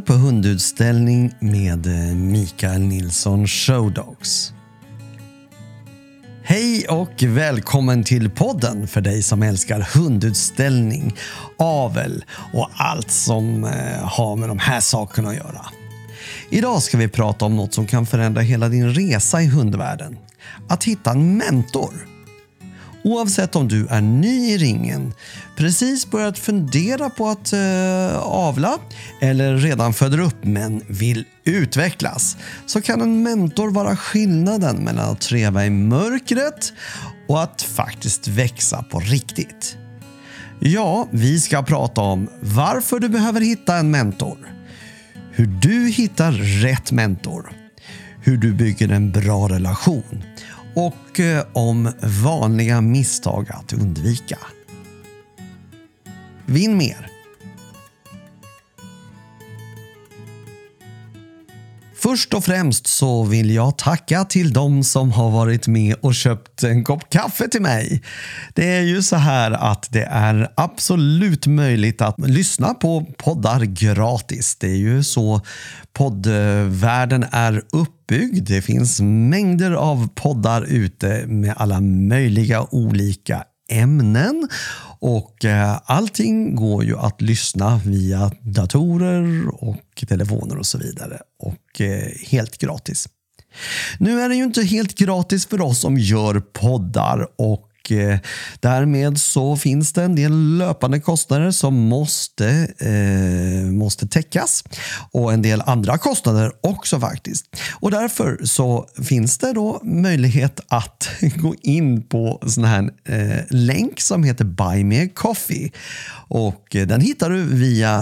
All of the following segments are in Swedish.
på hundutställning med Mikael Nilsson Showdogs. Hej och välkommen till podden för dig som älskar hundutställning, avel och allt som har med de här sakerna att göra. Idag ska vi prata om något som kan förändra hela din resa i hundvärlden. Att hitta en mentor. Oavsett om du är ny i ringen, precis börjat fundera på att avla eller redan föder upp men vill utvecklas, så kan en mentor vara skillnaden mellan att treva i mörkret och att faktiskt växa på riktigt. Ja, vi ska prata om varför du behöver hitta en mentor, hur du hittar rätt mentor, hur du bygger en bra relation och om vanliga misstag att undvika. Vinn mer! Först och främst så vill jag tacka till de som har varit med och köpt en kopp kaffe till mig. Det är ju så här att det är absolut möjligt att lyssna på poddar gratis. Det är ju så poddvärlden är uppbyggd. Det finns mängder av poddar ute med alla möjliga olika ämnen. Och allting går ju att lyssna via datorer och telefoner och så vidare. Och helt gratis. Nu är det ju inte helt gratis för oss som gör poddar och därmed så finns det en del löpande kostnader som måste täckas och en del andra kostnader också faktiskt. Och därför så finns det då möjlighet att gå in på sån här länk som heter Buy Me a Coffee, och den hittar du via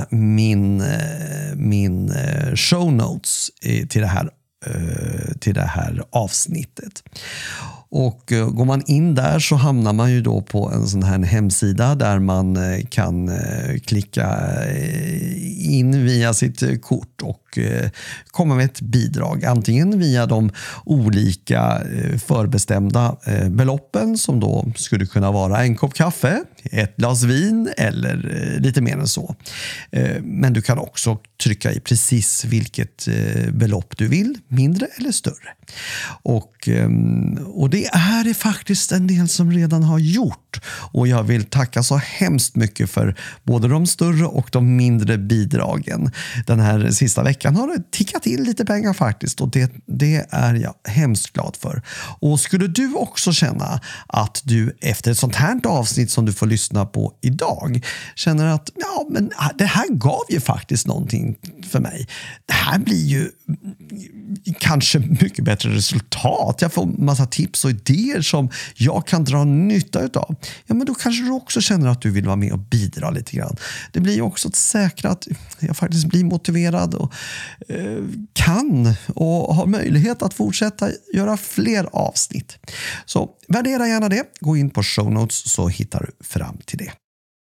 min show notes till det här avsnittet. Och går man in där så hamnar man ju då på en sån här hemsida där man kan klicka in via sitt kort och komma med ett bidrag. Antingen via de olika förbestämda beloppen som då skulle kunna vara en kopp kaffe, ett glas vin eller lite mer än så. Men du kan också trycka i precis vilket belopp du vill, mindre eller större. Och det är det faktiskt en del som redan har gjort. Och jag vill tacka så hemskt mycket för både de större och de mindre bidragen. Den här sista veckan har det tickat in lite pengar faktiskt, och det är jag hemskt glad för. Och skulle du också känna att du efter ett sånt här avsnitt som du får lyssna på idag känner att men det här gav ju faktiskt någonting för mig. Det här blir ju kanske mycket bättre resultat. Jag får massa tips och idéer som jag kan dra nytta utav. Ja, men då kanske du också känner att du vill vara med och bidra lite grann. Det blir ju också ett säkert att jag faktiskt blir motiverad och kan och har möjlighet att fortsätta göra fler avsnitt. Så värdera gärna det. Gå in på show notes så hittar du fram till det.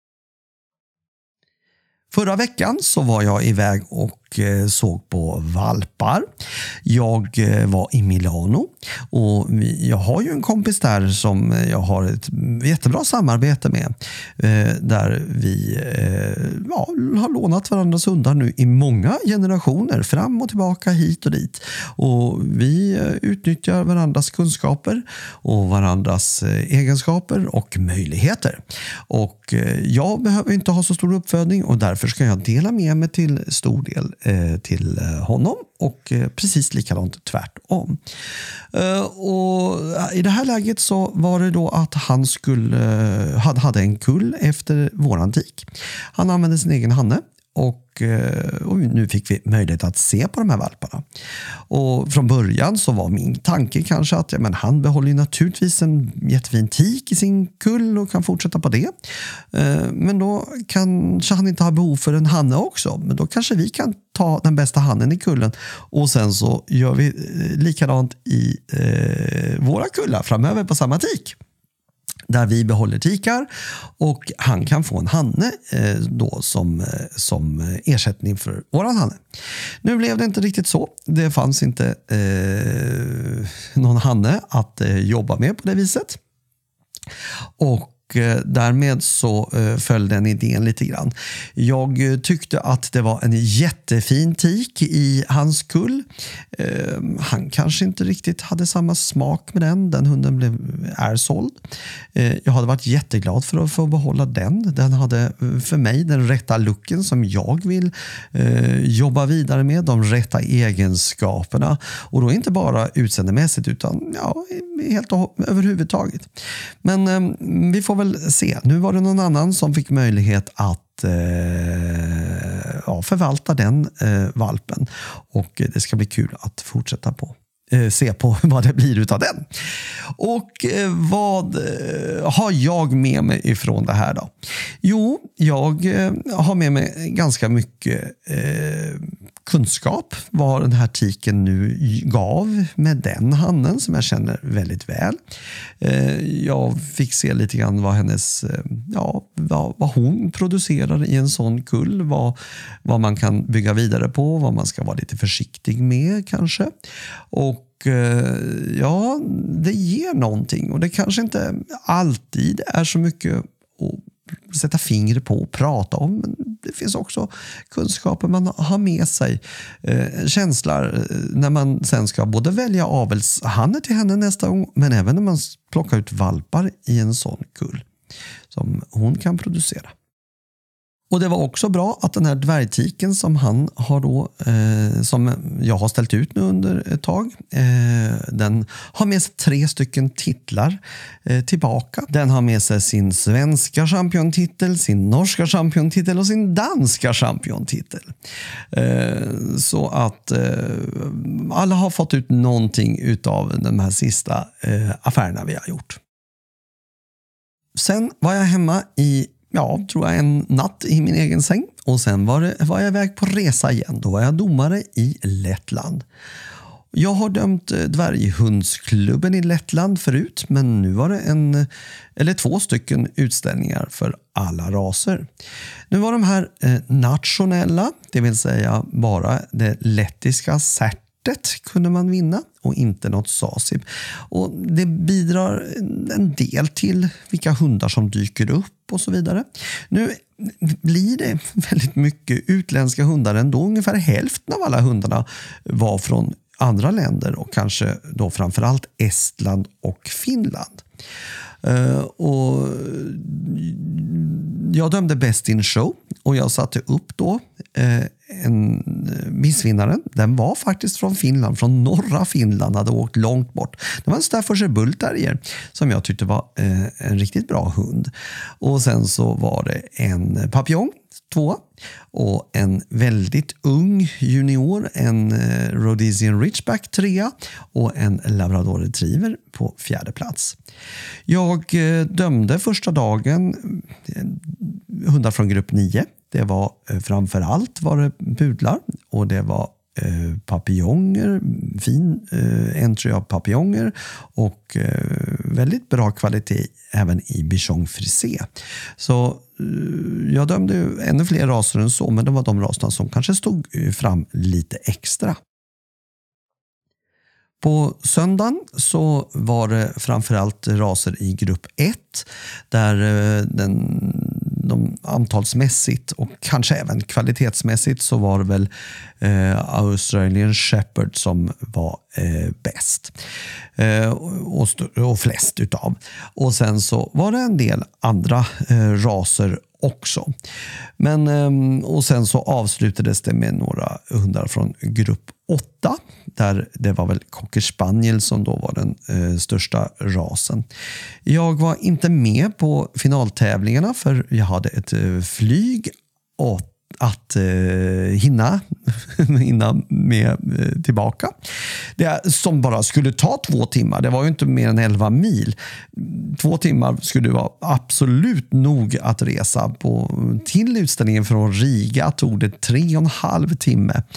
Förra veckan så var jag iväg och såg på valpar. Jag var i Milano och jag har ju en kompis där som jag har ett jättebra samarbete med. Där vi har lånat varandras hundar nu i många generationer, fram och tillbaka, hit och dit. Och vi utnyttjar varandras kunskaper och varandras egenskaper och möjligheter. Och jag behöver inte ha så stor uppfödning och därför ska jag dela med mig till stor del till honom, och precis likadant tvärtom. Och i det här läget så var det då att han hade en kull efter våran tik. Han använde sin egen hanne och nu fick vi möjlighet att se på de här valparna. Och från början så var min tanke kanske att han behåller ju naturligtvis en jättefin tik i sin kull och kan fortsätta på det. Men då kanske han inte har behov för en hanne också. Men då kanske vi kan ta den bästa hannen i kullen och sen så gör vi likadant i våra kullar framöver på samma tik. Där vi behåller tikar och han kan få en hanne då som ersättning för våran hanne. Nu blev det inte riktigt så. Det fanns inte någon hanne att jobba med på det viset. Och därmed så föll den idén lite grann. Jag tyckte att det var en jättefin tik i hans kull. Han kanske inte riktigt hade samma smak med den. Den hunden är såld. Jag hade varit jätteglad för att få behålla den. Den hade för mig den rätta looken som jag vill jobba vidare med. De rätta egenskaperna. Och då inte bara utseendemässigt utan helt överhuvudtaget. Men vi får väl se. Nu var det någon annan som fick möjlighet att förvalta den valpen. Och det ska bli kul att fortsätta se på vad det blir utav den. Och vad har jag med mig ifrån det här då? Jo, jag har med mig ganska mycket kunskap vad den här tiken nu gav med den hannen som jag känner väldigt väl. Jag fick se lite grann vad hennes vad hon producerar i en sån kull, vad man kan bygga vidare på, vad man ska vara lite försiktig med kanske. Och det ger någonting och det kanske inte alltid är så mycket att sätta fingret på och prata om, men det finns också kunskaper man har med sig, känslor när man sen ska både välja avelshanne till henne nästa gång, men även när man plockar ut valpar i en sån kull som hon kan producera. Och det var också bra att den här dvärgtiken som han har då, som jag har ställt ut nu under ett tag, den har med sig 3 stycken titlar tillbaka. Den har med sig sin svenska championtitel, sin norska championtitel och sin danska championtitel. Så att alla har fått ut någonting utav de här sista affärerna vi har gjort. Sen var jag hemma tror jag en natt i min egen säng. Och sen var jag iväg på resa igen. Då var jag domare i Lettland. Jag har dömt dvärghundsklubben i Lettland förut. Men nu var det 2 stycken utställningar för alla raser. Nu var de här nationella. Det vill säga bara det lettiska certet kunde man vinna och inte något SASIB. Och det bidrar en del till vilka hundar som dyker upp och så vidare. Nu blir det väldigt mycket utländska hundar ändå. Ungefär hälften av alla hundarna var från andra länder och kanske då framförallt Estland och Finland. Och jag dömde Best in Show och jag satte upp då en missvinnaren. Den var faktiskt från Finland, från norra Finland, hade åkt långt bort. Det var en Staffordshire Bull Terrier som jag tyckte var en riktigt bra hund. Och sen så var det en Papillon 2 och en väldigt ung junior, en Rhodesian Ridgeback 3 och en Labrador Retriever på 4:e plats. Jag dömde första dagen hundar från grupp 9. Det var framförallt var det pudlar och det var papiljonger, fin entry av papiljonger och väldigt bra kvalitet även i Bichon Frisé. Så jag dömde ju ännu fler raser än så, men det var de raserna som kanske stod fram lite extra. På söndagen så var det framförallt raser i grupp 1 där de antalsmässigt och kanske även kvalitetsmässigt så var det väl Australian Shepherd som var bäst och flest utav. Och sen så var det en del andra raser också. Men, och sen så avslutades det med några hundar från grupp 8 där det var väl Cocker Spaniel som då var den största rasen. Jag var inte med på finaltävlingarna för jag hade ett flyg att hinna med tillbaka. Det som bara skulle ta 2 timmar. Det var ju inte mer än 11 mil. 2 timmar skulle vara absolut nog att resa till utställningen från Riga. Tog det 3,5 timme.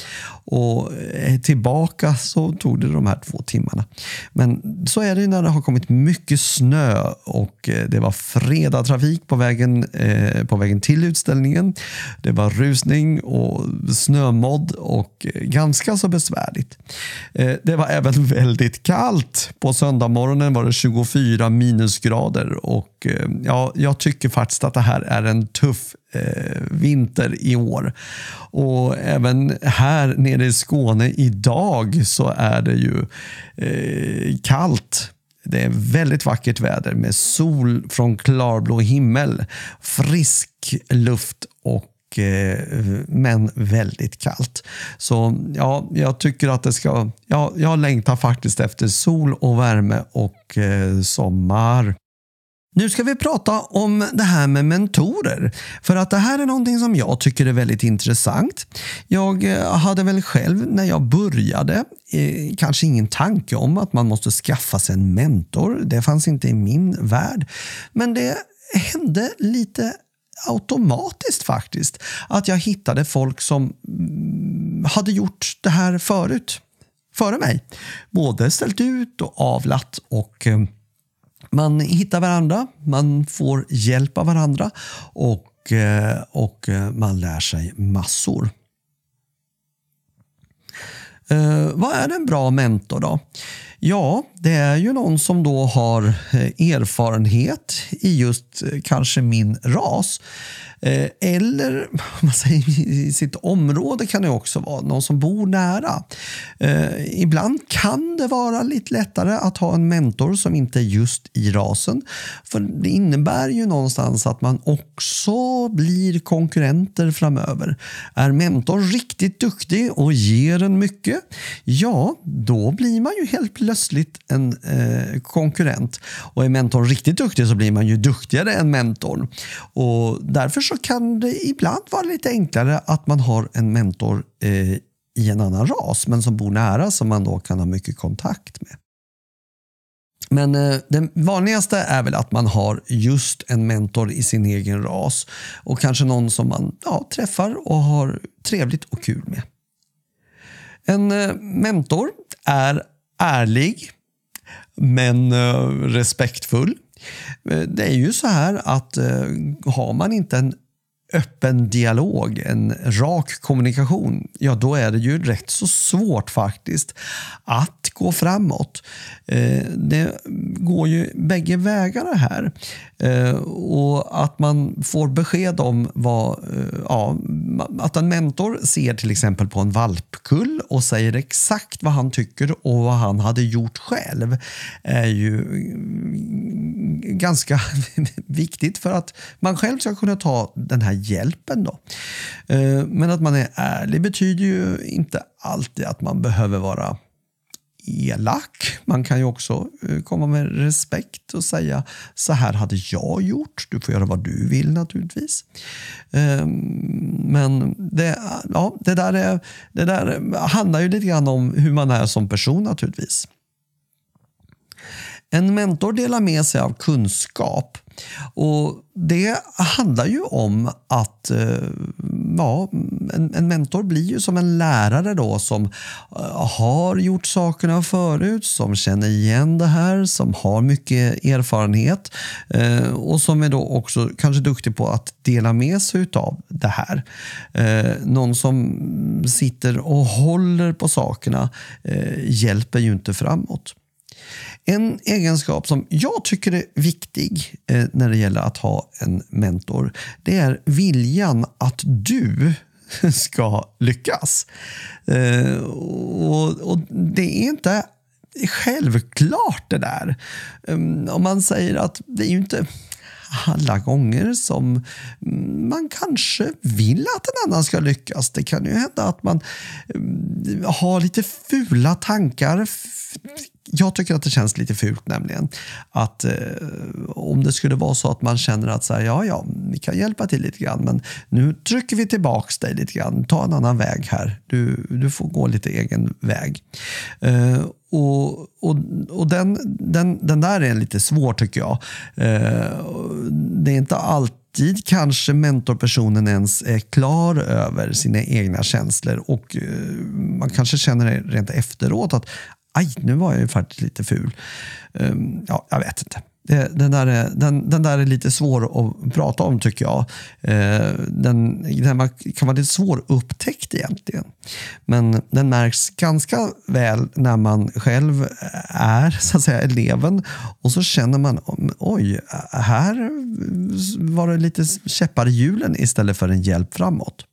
Och tillbaka så tog det de här 2 timmarna. Men så är det när det har kommit mycket snö och det var fredatrafik på vägen till utställningen. Det var rusning och snömodd och ganska så besvärligt. Det var även väldigt kallt. På söndagmorgonen var det 24 minusgrader och jag tycker faktiskt att det här är en tuff vinter i år. Och även här nere i Skåne idag så är det ju kallt. Det är väldigt vackert väder med sol från klarblå himmel, frisk luft och men väldigt kallt. Så ja, jag tycker att det ska... Ja, jag längtar faktiskt efter sol och värme och sommar. Nu ska vi prata om det här med mentorer. För att det här är någonting som jag tycker är väldigt intressant. Jag hade väl själv när jag började kanske ingen tanke om att man måste skaffa sig en mentor. Det fanns inte i min värld. Men det hände lite automatiskt faktiskt. Att jag hittade folk som hade gjort det här före mig. Både ställt ut och avlat och... Man hittar varandra, man får hjälp av varandra och man lär sig massor. Vad är en bra mentor då? Ja, det är ju någon som då har erfarenhet i just kanske min ras. Eller om man säger, i sitt område kan det också vara någon som bor nära. Ibland kan det vara lite lättare att ha en mentor som inte är just i rasen. För det innebär ju någonstans att man också blir konkurrenter framöver. Är mentor riktigt duktig och ger en mycket, ja, då blir man ju helt plötsligt en konkurrent. Och är mentorn riktigt duktig så blir man ju duktigare än mentorn. Och därför så kan det ibland vara lite enklare att man har en mentor i en annan ras men som bor nära som man då kan ha mycket kontakt med. Men det vanligaste är väl att man har just en mentor i sin egen ras och kanske någon som man träffar och har trevligt och kul med. En mentor är ärlig men respektfull. Det är ju så här att har man inte en öppen dialog, en rak kommunikation, ja då är det ju rätt så svårt faktiskt att gå framåt. Det går ju bägge vägar här. Och att man får besked om att en mentor ser till exempel på en valpkull och säger exakt vad han tycker och vad han hade gjort själv är ju ganska viktigt för att man själv ska kunna ta den här hjälpen då. Men att man är ärlig betyder ju inte alltid att man behöver vara elak. Man kan ju också komma med respekt och säga så här hade jag gjort. Du får göra vad du vill naturligtvis. Men det där handlar ju lite grann om hur man är som person naturligtvis. En mentor delar med sig av kunskap och det handlar ju om att en mentor blir ju som en lärare då som har gjort sakerna förut, som känner igen det här, som har mycket erfarenhet och som är då också kanske duktig på att dela med sig av det här. Någon som sitter och håller på sakerna hjälper ju inte framåt. En egenskap som jag tycker är viktig när det gäller att ha en mentor, det är viljan att du ska lyckas. Och det är inte självklart det där. Om man säger att det är ju inte alla gånger som man kanske vill att en annan ska lyckas. Det kan ju hända att man har lite fula tankar, jag tycker att det känns lite fult nämligen. Att om det skulle vara så att man känner att så här, ja, vi kan hjälpa till lite grann. Men nu trycker vi tillbaks dig lite grann. Ta en annan väg här. Du får gå lite egen väg. Och den där är lite svår tycker jag. Det är inte alltid kanske mentorpersonen ens är klar över sina egna känslor och man kanske känner det rent efteråt att aj, nu var jag ju faktiskt lite ful. Ja, jag vet inte. Den där är lite svår att prata om tycker jag. Den kan vara lite svår upptäckt egentligen. Men den märks ganska väl när man själv är så att säga eleven och så känner man oj, här var det lite käppar i hjulen istället för en hjälp framåt.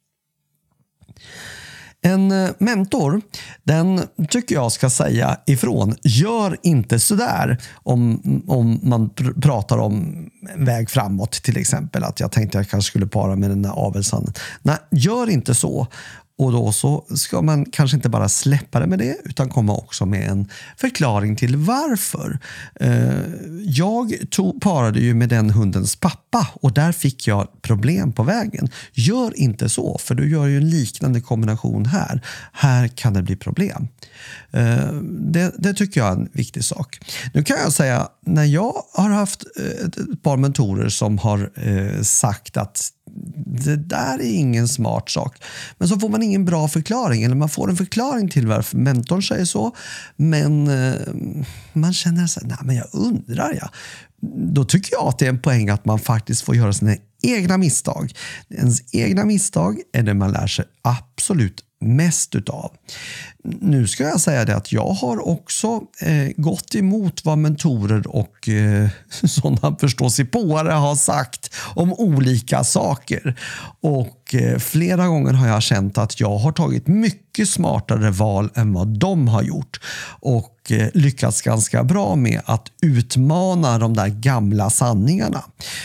En mentor, den tycker jag ska säga ifrån. Gör inte sådär om man pratar om väg framåt till exempel. Att jag tänkte att jag kanske skulle para med den där avelsanden. Nej, gör inte så. Och då så ska man kanske inte bara släppa det med det utan komma också med en förklaring till varför. Jag parade ju med den hundens pappa och där fick jag problem på vägen. Gör inte så, för du gör ju en liknande kombination här. Här kan det bli problem. Det tycker jag är en viktig sak. Nu kan jag säga, när jag har haft ett par mentorer som har sagt att det där är ingen smart sak. Men så får man ingen bra förklaring. Eller man får en förklaring till varför mentorn säger så. Men man känner så här, nej men jag undrar ja. Då tycker jag att det är en poäng att man faktiskt får göra sina egna misstag. Ens egna misstag är det man lär sig absolut mest utav. Nu ska jag säga det att jag har också gått emot vad mentorer och sådana förståsigpåare har sagt om olika saker. Och flera gånger har jag känt att jag har tagit mycket smartare val än vad de har gjort. Och lyckats ganska bra med att utmana de där gamla sanningarna.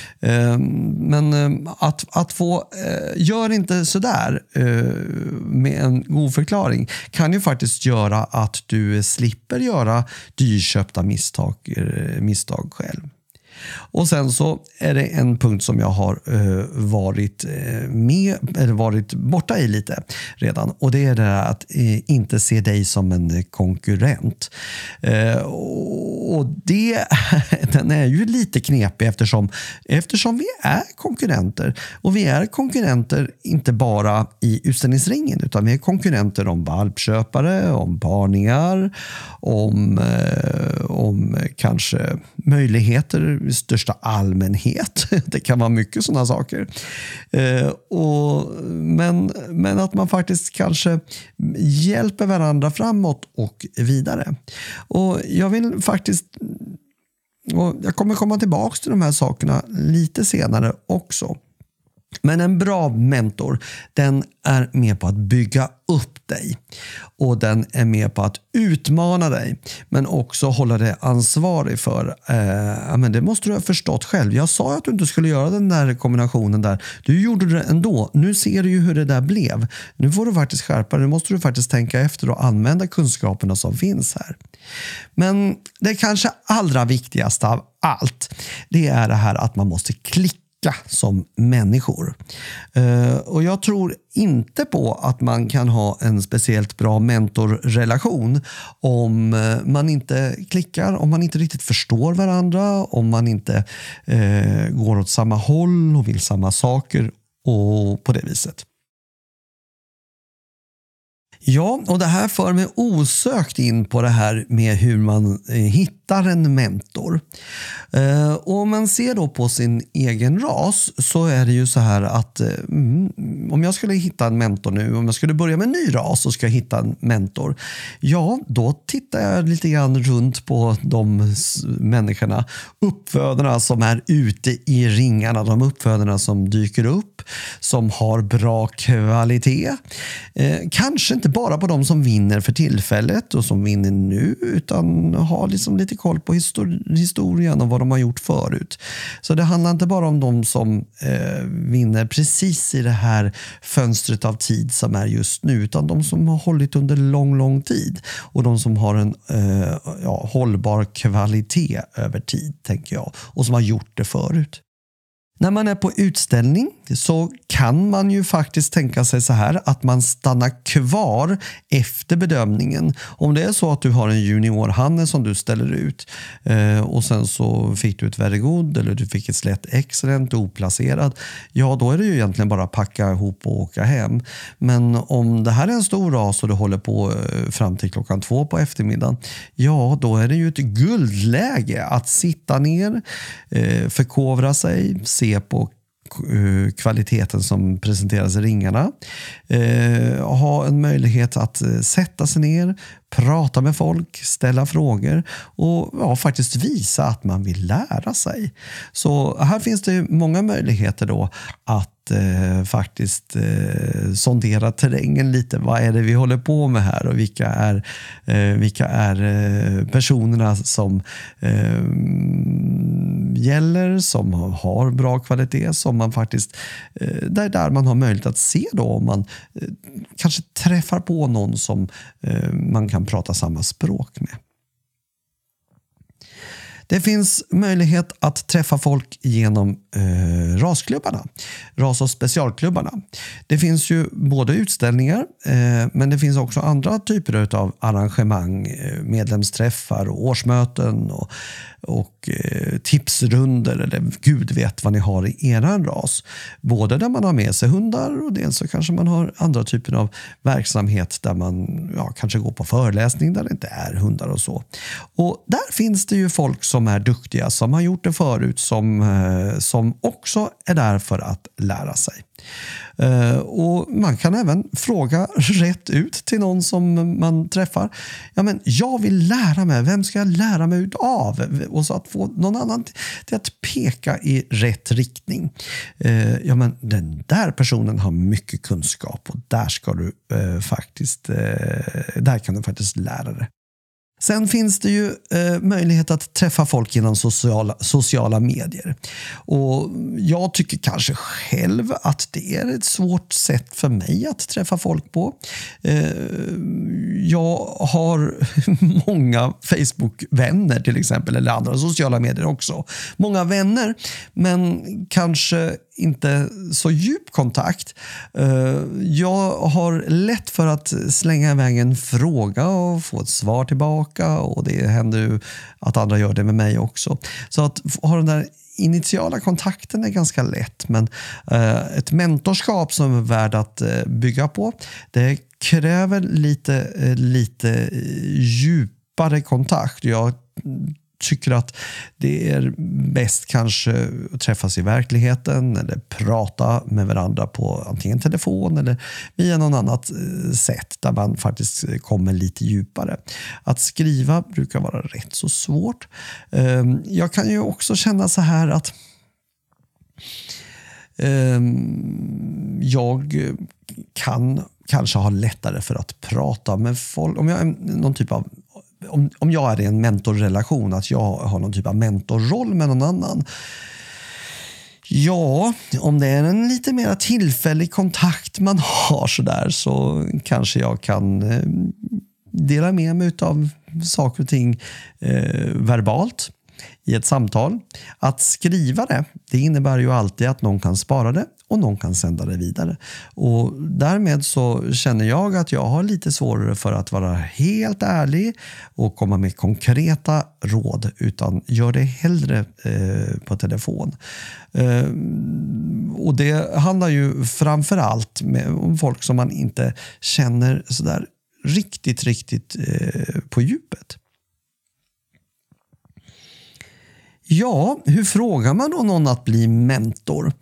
Men att få gör inte sådär med en god förklaring kan ju faktiskt göra att du slipper göra dyrköpta misstag själv. Och sen så är det en punkt som jag har varit borta i lite redan. Och det är det här att inte se dig som en konkurrent. Och den är ju lite knepig eftersom vi är konkurrenter. Och vi är konkurrenter inte bara i utställningsringen utan vi är konkurrenter om valpköpare, om parningar, om kanske möjligheter i största allmänhet. Det kan vara mycket sådana saker. Men att man faktiskt kanske hjälper varandra framåt och vidare. Och jag vill faktiskt, och jag kommer komma tillbaka till de här sakerna lite senare också. Men en bra mentor, den är med på att bygga upp dig. Och den är med på att utmana dig. Men också hålla dig ansvarig för. Men det måste du ha förstått själv. Jag sa att du inte skulle göra den där kombinationen där. Du gjorde det ändå. Nu ser du ju hur det där blev. Nu får du faktiskt skärpa dig. Nu måste du faktiskt tänka efter och använda kunskaperna som finns här. Men det kanske allra viktigaste av allt, det är det här att man måste klicka som människor. Och jag tror inte på att man kan ha en speciellt bra mentorrelation om man inte klickar, om man inte riktigt förstår varandra, om man inte går åt samma håll och vill samma saker och på det viset. Ja, och det här för mig osökt in på det här med hur man hittar en mentor. Och om man ser då på sin egen ras så är det ju så här att om jag skulle hitta en mentor nu, om jag skulle börja med en ny ras och ska hitta en mentor, ja, då tittar jag lite grann runt på de människorna, uppfödarna som är ute i ringarna, de uppfödarna som dyker upp, som har bra kvalitet. Kanske inte bara på de som vinner för tillfället och som vinner nu, utan har liksom lite koll på historien och vad de har gjort förut. Så det handlar inte bara om de som vinner precis i det här fönstret av tid som är just nu, utan de som har hållit under lång tid och de som har en hållbar kvalitet över tid, tänker jag, och som har gjort det förut. När man är på utställning så kan man ju faktiskt tänka sig så här att man stannar kvar efter bedömningen. Om det är så att du har en juniorhanne som du ställer ut och sen så fick du ett very good eller du fick ett slätt excellent oplacerad, ja då är det ju egentligen bara att packa ihop och åka hem. Men om det här är en stor ras och du håller på fram till 2:00 på eftermiddagen, ja då är det ju ett guldläge att sitta ner, förkovra sig, se på kvaliteten som presenteras i ringarna, ha en möjlighet att sätta sig ner, prata med folk, ställa frågor och faktiskt visa att man vill lära sig. Så här finns det många möjligheter då att faktiskt sondera terrängen lite. Vad är det vi håller på med här och vilka är personerna som gäller, som har bra kvalitet, som man faktiskt där man har möjlighet att se då om man kanske träffar på någon som man kan prata samma språk med. Det finns möjlighet att träffa folk genom rasklubbarna, ras- och specialklubbarna. Det finns ju både utställningar men det finns också andra typer av arrangemang, medlemsträffar och årsmöten och tipsrunder eller gud vet vad ni har i eran ras. Både där man har med sig hundar och dels så kanske man har andra typer av verksamhet där man kanske går på föreläsning där det inte är hundar och så. Och där finns det ju folk som är duktiga, som har gjort det förut, som också är där för att lära sig. Och man kan även fråga rätt ut till någon som man träffar. Ja, men jag vill lära mig. Vem ska jag lära mig av? Och så att få någon annan till att peka i rätt riktning. Ja, men den där personen har mycket kunskap och där ska du där kan du faktiskt lära dig. Sen finns det ju möjlighet att träffa folk genom sociala medier. Och jag tycker kanske själv att det är ett svårt sätt för mig att träffa folk på. Jag har många Facebook-vänner till exempel, eller andra sociala medier också. Många vänner, men kanske inte så djup kontakt. Jag har lätt för att slänga iväg en fråga och få ett svar tillbaka, och det händer ju att andra gör det med mig också. Så att ha den där initiala kontakten är ganska lätt, men ett mentorskap som är värd att bygga på, det kräver lite djupare kontakt. Jag tycker att det är bäst kanske att träffas i verkligheten eller prata med varandra på antingen telefon eller via någon annat sätt där man faktiskt kommer lite djupare. Att skriva brukar vara rätt så svårt. Jag kan ju också känna så här att jag kan kanske ha lättare för att prata med folk. Om jag är någon typ av om jag är i en mentorrelation, att jag har någon typ av mentorroll med någon annan. Ja, om det är en lite mer tillfällig kontakt man har så kanske jag kan dela med mig av saker och ting verbalt i ett samtal. Att skriva det innebär ju alltid att någon kan spara det och någon kan sända det vidare. Och därmed så känner jag att jag har lite svårare för att vara helt ärlig och komma med konkreta råd, utan gör det hellre på telefon. Och det handlar ju framförallt om folk som man inte känner sådär riktigt på djupet. Ja, hur frågar man då någon att bli mentor?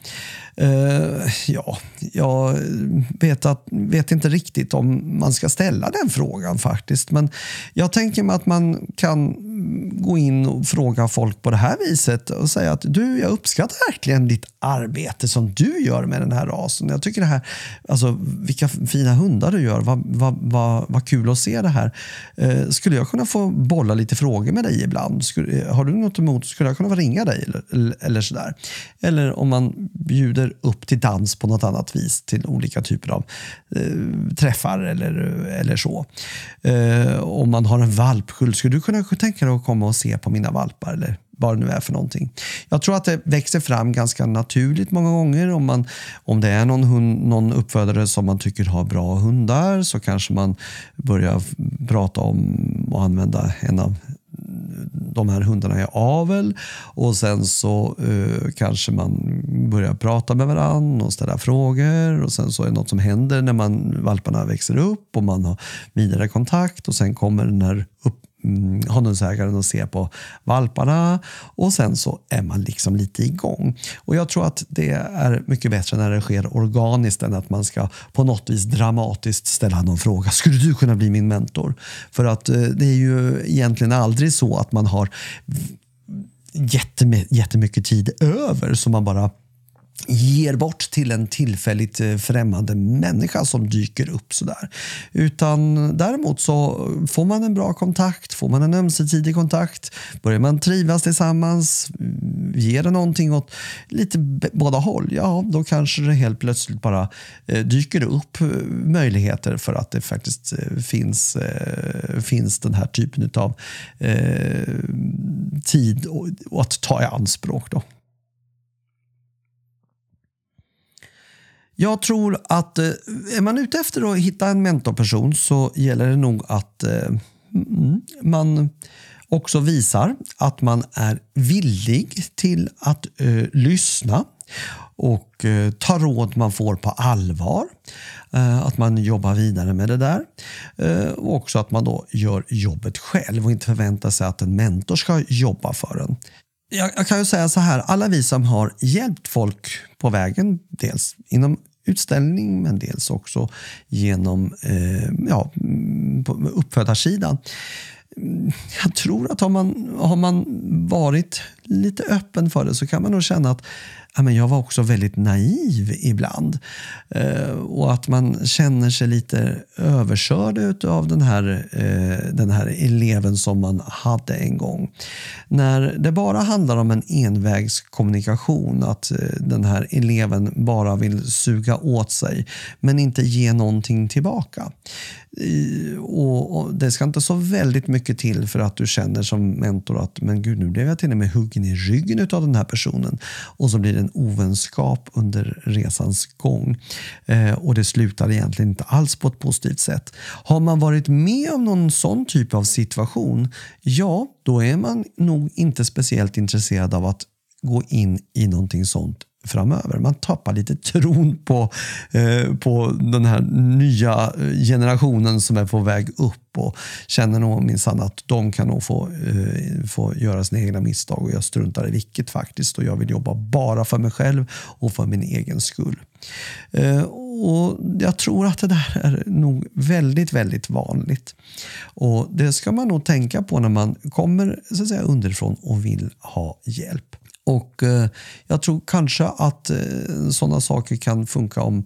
Jag vet inte riktigt om man ska ställa den frågan faktiskt. Men jag tänker mig att man kan gå in och fråga folk på det här viset och säga att du, jag uppskattar verkligen ditt arbete som du gör med den här rasen. Jag tycker det här, alltså vilka fina hundar du gör, vad kul att se det här. Skulle jag kunna få bolla lite frågor med dig ibland? Har du något emot, skulle jag kunna ringa dig eller sådär? Eller om man bjuder upp till dans på något annat vis till olika typer av träffar eller så. Om man har en valpkull, skulle du kunna tänka dig att komma och se på mina valpar eller vad det nu är för någonting. Jag tror att det växer fram ganska naturligt många gånger. Om det är någon uppfödare som man tycker har bra hundar, så kanske man börjar prata om att använda en av de här hundarna i avel, och sen så kanske man börjar prata med varandra och ställa frågor, och sen så är det något som händer när valparna växer upp och man har vidare kontakt, och sen kommer den här honungsägaren och ser på valparna, och sen så är man liksom lite igång. Och jag tror att det är mycket bättre när det sker organiskt än att man ska på något vis dramatiskt ställa någon fråga. Skulle du kunna bli min mentor? För att det är ju egentligen aldrig så att man har jättemycket tid över som man bara ger bort till en tillfälligt främmande människa som dyker upp sådär. Utan däremot så får man en bra kontakt, får man en ömsesidig kontakt, börjar man trivas tillsammans, ger det någonting åt lite båda håll, ja då kanske det helt plötsligt bara dyker upp möjligheter för att det faktiskt finns den här typen av tid att ta i anspråk då. Jag tror att är man ute efter att hitta en mentorperson, så gäller det nog att man också visar att man är villig till att lyssna och ta råd man får på allvar. Att man jobbar vidare med det där. Och också att man då gör jobbet själv och inte förväntar sig att en mentor ska jobba för en. Jag kan ju säga så här, alla vi som har hjälpt folk på vägen, dels inom utställning men dels också genom på uppfödarsidan. Jag tror att har man varit lite öppen för det, så kan man nog känna att jag var också väldigt naiv ibland. Och att man känner sig lite överkörd av den här eleven som man hade en gång. När det bara handlar om en envägskommunikation, att den här eleven bara vill suga åt sig men inte ge någonting tillbaka. Och det ska inte så väldigt mycket till för att du känner som mentor att men gud, nu blev jag till och med huggen i ryggen av den här personen, och så blir det en ovänskap under resans gång, och det slutar egentligen inte alls på ett positivt sätt. Har man varit med om någon sån typ av situation, ja, då är man nog inte speciellt intresserad av att gå in i någonting sånt framöver. Man tappar lite tron på den här nya generationen som är på väg upp, och känner nog minsann att de kan nog få göra sina egna misstag, och jag struntar i vilket faktiskt, och jag vill jobba bara för mig själv och för min egen skull. Och jag tror att det där är nog väldigt, väldigt vanligt. Och det ska man nog tänka på när man kommer så att säga underifrån och vill ha hjälp. Och jag tror kanske att sådana saker kan funka om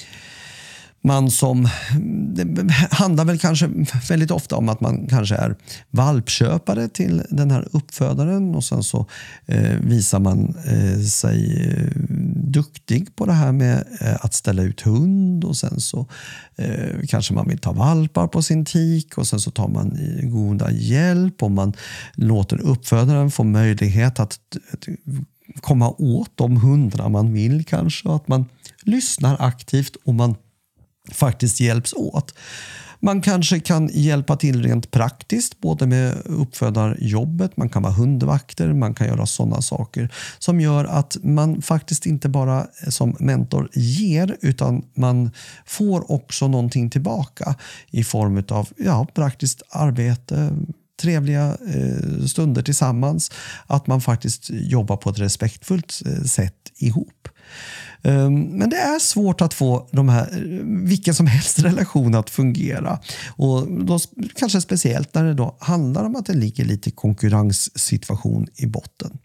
man det handlar väl kanske väldigt ofta om att man kanske är valpköpare till den här uppfödaren, och sen så visar man sig duktig på det här med att ställa ut hund, och sen så kanske man vill ta valpar på sin tik, och sen så tar man goda hjälp och man låter uppfödaren få möjlighet att komma åt de hundarna man vill kanske, och att man lyssnar aktivt och man faktiskt hjälps åt. Man kanske kan hjälpa till rent praktiskt, både med uppfödarjobbet, man kan vara hundvakter, man kan göra sådana saker som gör att man faktiskt inte bara som mentor ger, utan man får också någonting tillbaka i form av praktiskt arbete, trevliga stunder tillsammans, att man faktiskt jobbar på ett respektfullt sätt ihop. Men det är svårt att få vilken som helst relation att fungera. Och då, kanske speciellt när det då handlar om att det ligger lite konkurrenssituation i botten.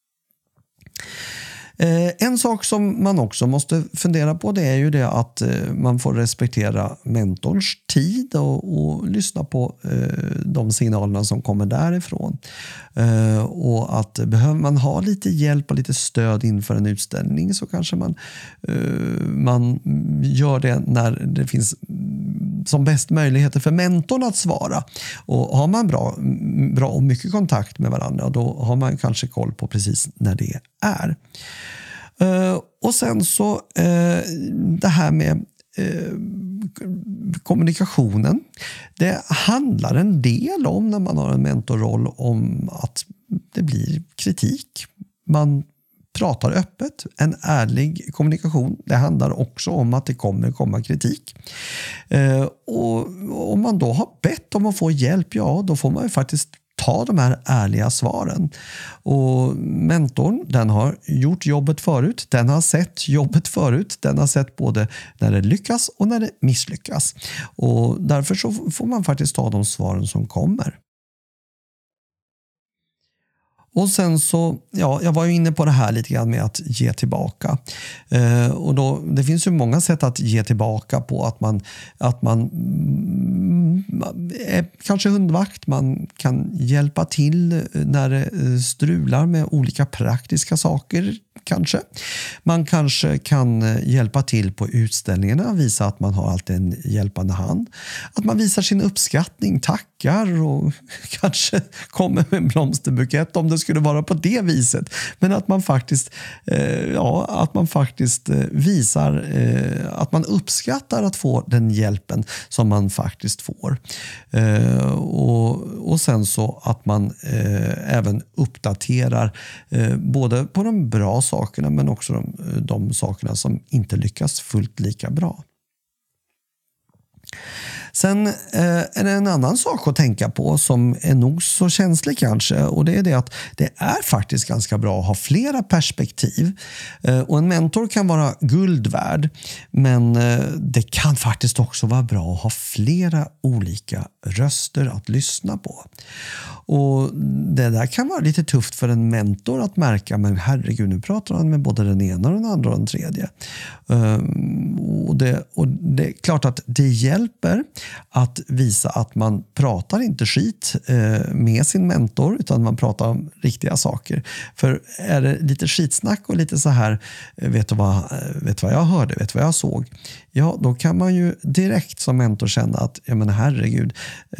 En sak som man också måste fundera på, det är ju det att man får respektera mentorns tid och lyssna på de signalerna som kommer därifrån. Och att behöver man ha lite hjälp och lite stöd inför en utställning, så kanske man gör det när det finns som bäst möjligheter för mentorn att svara. Och har man bra och mycket kontakt med varandra, då har man kanske koll på precis när det är. Och sen så det här med kommunikationen. Det handlar en del om, när man har en mentorroll, om att det blir kritik. Man pratar öppet, en ärlig kommunikation. Det handlar också om att det kommer komma kritik. Och om man då har bett om att få hjälp, ja, då får man ju faktiskt ta de här ärliga svaren. Och mentorn, den har gjort jobbet förut. Den har sett jobbet förut. Den har sett både när det lyckas och när det misslyckas. Och därför så får man faktiskt ta de svaren som kommer. Och sen så, jag var ju inne på det här lite grann med att ge tillbaka. Och då, det finns ju många sätt att ge tillbaka på, att man är kanske hundvakt, man kan hjälpa till när det strular med olika praktiska saker kanske. Man kanske kan hjälpa till på utställningarna, visa att man har alltid en hjälpande hand. Att man visar sin uppskattning, tackar och kanske kommer med en blomsterbukett om det skulle vara på det viset. Men att man faktiskt, visar att man uppskattar att få den hjälpen som man faktiskt får. Och sen så att man även uppdaterar både på de bra sakerna, men också de sakerna som inte lyckas fullt lika bra. Sen är det en annan sak att tänka på som är nog så känslig kanske, och det är det att det är faktiskt ganska bra att ha flera perspektiv. Och en mentor kan vara guld värd, men det kan faktiskt också vara bra att ha flera olika röster att lyssna på. Och det där kan vara lite tufft för en mentor att märka, men herregud, nu pratar han med både den ena och den andra och den tredje. Och det är klart att det hjälper att visa att man pratar inte skit med sin mentor, utan man pratar om riktiga saker. För är det lite skitsnack och lite så här, vet du vad jag hörde, vet du vad jag såg? Ja, då kan man ju direkt som mentor känna att, jag menar herregud,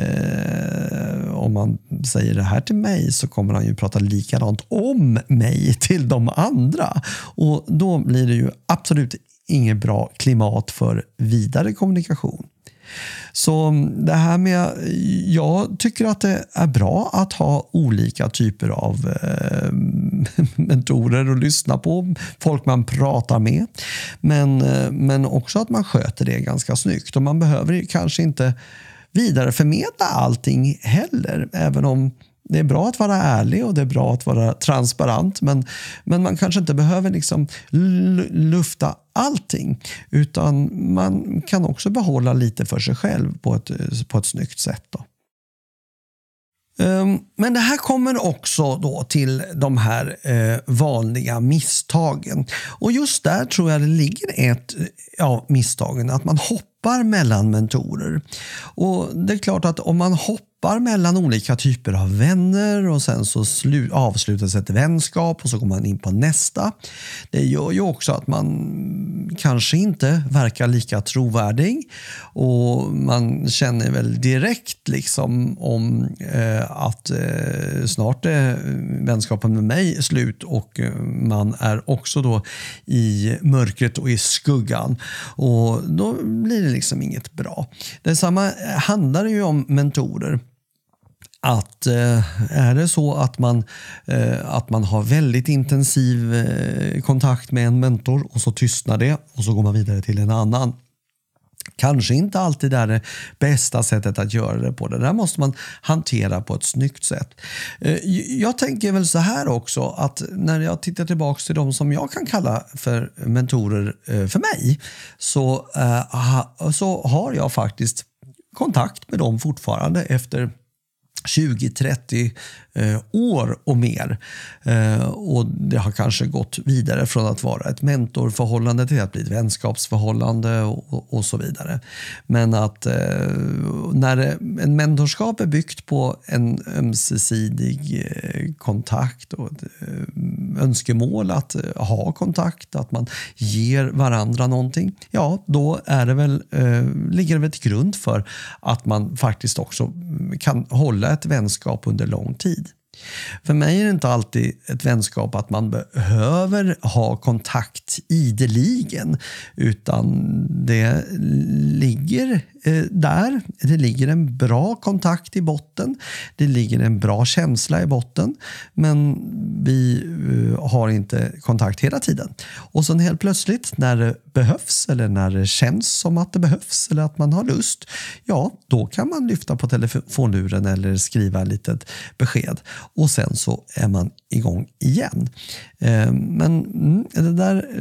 om man säger det här till mig så kommer han ju prata likadant om mig till de andra. Och då blir det ju absolut inget bra klimat för vidare kommunikation. Så det här med, jag tycker att det är bra att ha olika typer av mentorer och lyssna på, folk man pratar med, men också att man sköter det ganska snyggt. Och man behöver kanske inte vidareförmedla allting heller, även om det är bra att vara ärlig och det är bra att vara transparent, men man kanske inte behöver liksom lufta allting, utan man kan också behålla lite för sig själv på ett snyggt sätt då. Men det här kommer också då till de här vanliga misstagen. Och just där tror jag det ligger ett av misstagen, att man hoppar mellan mentorer. Och det är klart att om man hoppar mellan olika typer av vänner och sen så avslutas ett vänskap och så går man in på nästa. Det gör ju också att man kanske inte verkar lika trovärdig, och man känner väl direkt liksom om att snart är vänskapen med mig slut, och man är också då i mörkret och i skuggan, och då blir det liksom inget bra. Detsamma handlar ju om mentorer. Att är det så att man har väldigt intensiv kontakt med en mentor och så tystnar det och så går man vidare till en annan. Kanske inte alltid är det bästa sättet att göra det på. Det där måste man hantera på ett snyggt sätt. Jag tänker väl så här också, att när jag tittar tillbaka till de som jag kan kalla för mentorer för mig, så har jag faktiskt kontakt med dem fortfarande efter 20-30 år och mer. Och det har kanske gått vidare från att vara ett mentorförhållande till att bli ett vänskapsförhållande och så vidare. Men att när en mentorskap är byggt på en ömsesidig kontakt och ett önskemål att ha kontakt, att man ger varandra någonting, ja, då är det väl, ligger det väl till grund för att man faktiskt också kan hålla ett vänskap under lång tid. För mig är det inte alltid ett vänskap att man behöver ha kontakt ideligen, utan det ligger där. Det ligger en bra kontakt i botten. Det ligger en bra känsla i botten. Men vi har inte kontakt hela tiden. Och sen helt plötsligt när det behövs, eller när det känns som att det behövs, eller att man har lust, ja, då kan man lyfta på telefonluren eller skriva ett litet besked. Och sen så är man igång igen. Men det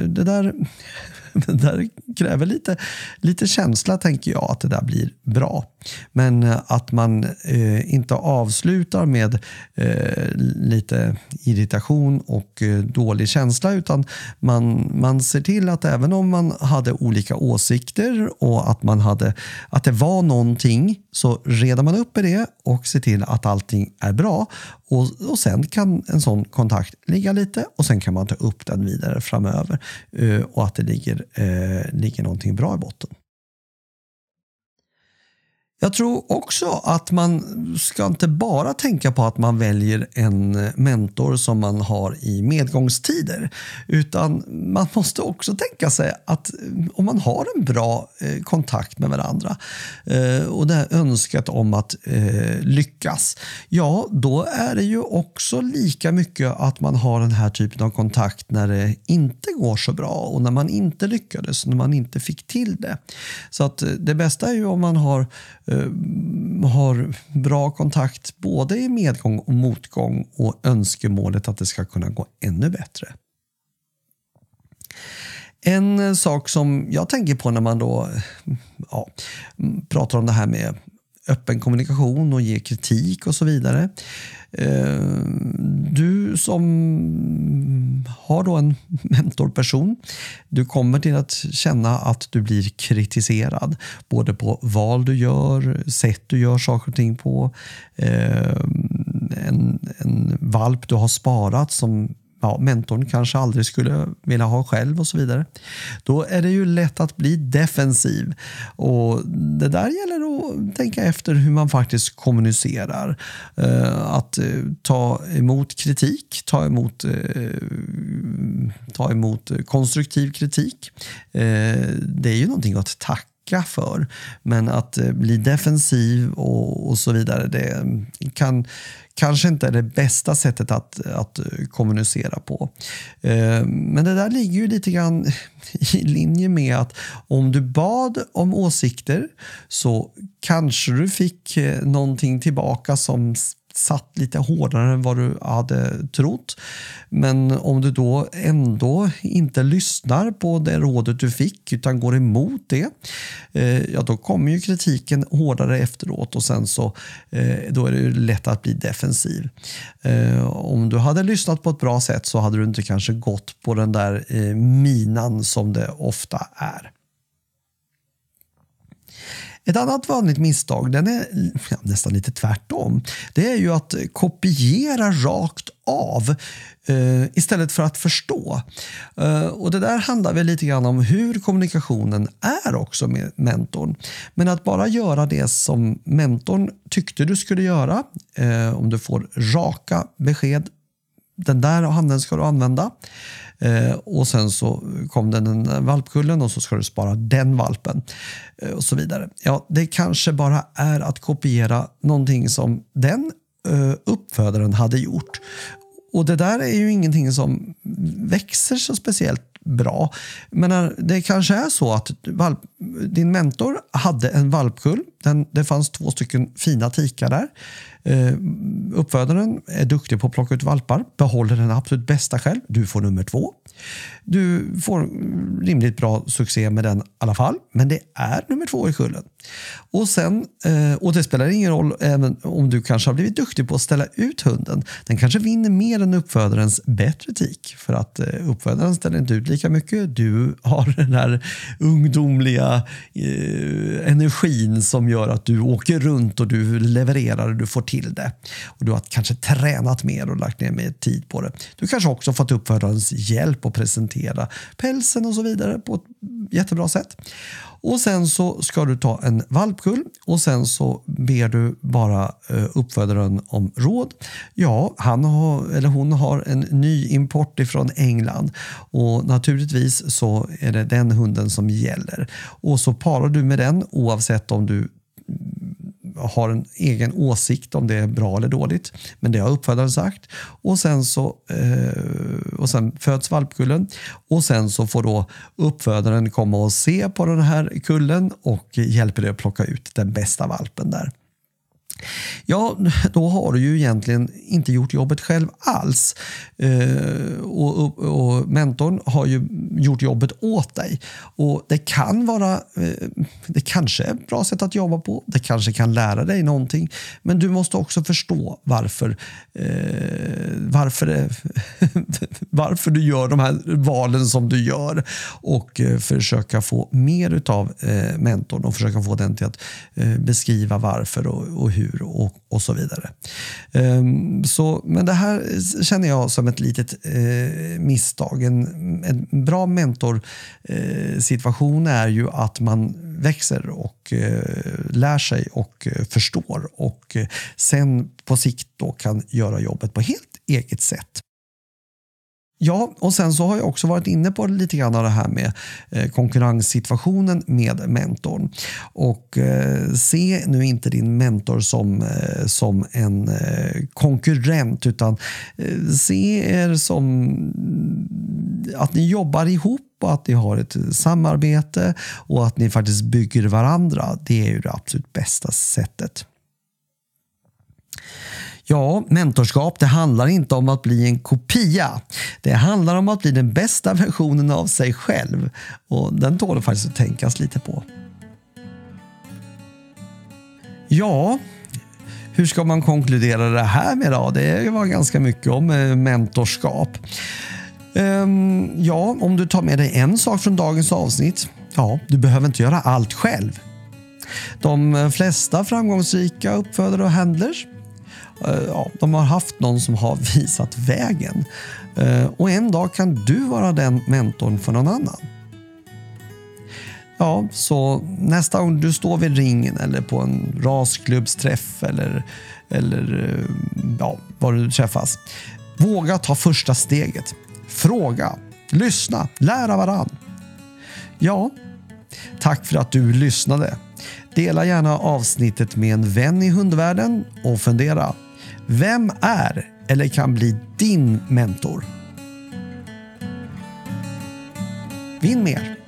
där kräver lite känsla, tänker jag, att det där blir bra. Men att man inte avslutar med lite irritation och dålig känsla, utan man ser till att även om man hade olika åsikter och att det var någonting, så redar man upp i det och ser till att allting är bra. Och sen kan en sån kontakt ligga lite, och sen kan man ta upp den vidare framöver, och att det ligger någonting bra i botten. Jag tror också att man ska inte bara tänka på att man väljer en mentor som man har i medgångstider, utan man måste också tänka sig att om man har en bra kontakt med varandra och det här önskat om att lyckas, ja, då är det ju också lika mycket att man har den här typen av kontakt när det inte går så bra och när man inte lyckades, när man inte fick till det. Så att det bästa är ju om man har bra kontakt både i medgång och motgång, och önskemålet att det ska kunna gå ännu bättre. En sak som jag tänker på när man då pratar om det här med öppen kommunikation och ge kritik och så vidare. Du som har då en mentorperson, du kommer till att känna att du blir kritiserad både på val du gör, sätt du gör saker och ting på, en valp du har sparat som mentorn kanske aldrig skulle vilja ha själv och så vidare. Då är det ju lätt att bli defensiv. Och det där gäller att tänka efter hur man faktiskt kommunicerar. Att ta emot kritik, ta emot konstruktiv kritik. Det är ju någonting att tacka för, men att bli defensiv och så vidare, det kanske inte är det bästa sättet att kommunicera på. Men det där ligger ju lite grann i linje med att om du bad om åsikter, så kanske du fick någonting tillbaka som satt lite hårdare än vad du hade trott. Men om du då ändå inte lyssnar på det rådet du fick utan går emot det, då kommer ju kritiken hårdare efteråt, och sen så då är det ju lätt att bli defensiv. Om du hade lyssnat på ett bra sätt så hade du inte kanske gått på den där minan som det ofta är. Ett annat vanligt misstag, den är nästan lite tvärtom. Det är ju att kopiera rakt av istället för att förstå. Och det där handlar väl lite grann om hur kommunikationen är också med mentorn. Men att bara göra det som mentorn tyckte du skulle göra, om du får raka besked, den där handen ska du använda. Och sen så kom den valpkullen och så ska du spara den valpen och så vidare. Ja, det kanske bara är att kopiera någonting som den uppfödaren hade gjort. Och det där är ju ingenting som växer så speciellt bra. Men det kanske är så att din mentor hade en valpkull. Det fanns 2 stycken fina tikar där. Uppfödaren är duktig på att plocka ut valpar, behåller den absolut bästa själv. Du får nummer 2. Du får rimligt bra succé med den i alla fall, men det är nummer 2 i kullen. Och det spelar ingen roll även om du kanske har blivit duktig på att ställa ut hunden. Den kanske vinner mer än uppfödarens bättre tik, för att uppfödaren ställer inte ut lika mycket. Du har den här ungdomliga energin som gör att du åker runt och du levererar och du får till det. Och du har kanske tränat mer och lagt ner mer tid på det. Du kanske också fått uppfödarens hjälp att presentera pälsen och så vidare på ett jättebra sätt. Och sen så ska du ta en valpkull och sen så ber du bara uppfödaren om råd. Ja, hon har en ny import ifrån England och naturligtvis så är det den hunden som gäller. Och så parar du med den oavsett om du har en egen åsikt om det är bra eller dåligt. Men det har uppfödaren sagt. Och sen föds valpkullen. Och sen så får då uppfödaren komma och se på den här kullen och hjälper dig att plocka ut den bästa valpen där. Ja, då har du ju egentligen inte gjort jobbet själv alls. Och mentorn har ju gjort jobbet åt dig. Och det kan vara, det kanske är ett bra sätt att jobba på. Det kanske kan lära dig någonting. Men du måste också förstå varför du gör de här valen som du gör. Och försöka få mer utav mentorn och försöka få den till att beskriva varför och hur och så vidare. Men det här känner jag som ett litet misstag. En bra mentorsituation är ju att man växer och lär sig och förstår och sen på sikt då kan göra jobbet på helt eget sätt. Ja, och sen så har jag också varit inne på lite grann av det här med konkurrenssituationen med mentorn. Och se nu inte din mentor som en konkurrent, utan se er som att ni jobbar ihop och att ni har ett samarbete och att ni faktiskt bygger varandra. Det är ju det absolut bästa sättet. Ja, mentorskap, det handlar inte om att bli en kopia. Det handlar om att bli den bästa versionen av sig själv. Och den tål faktiskt att tänkas lite på. Ja, hur ska man konkludera det här med då? Det var ganska mycket om mentorskap. Ja, om du tar med dig en sak från dagens avsnitt. Ja, du behöver inte göra allt själv. De flesta framgångsrika uppfödare och handlers, de har haft någon som har visat vägen. Och en dag kan du vara den mentorn för någon annan. Ja, så nästa gång du står vid ringen eller på en rasklubbsträff eller var du träffas. Våga ta första steget. Fråga, lyssna, lära varann. Ja, tack för att du lyssnade. Dela gärna avsnittet med en vän i hundvärlden och fundera. Vem är eller kan bli din mentor? Vinn mer!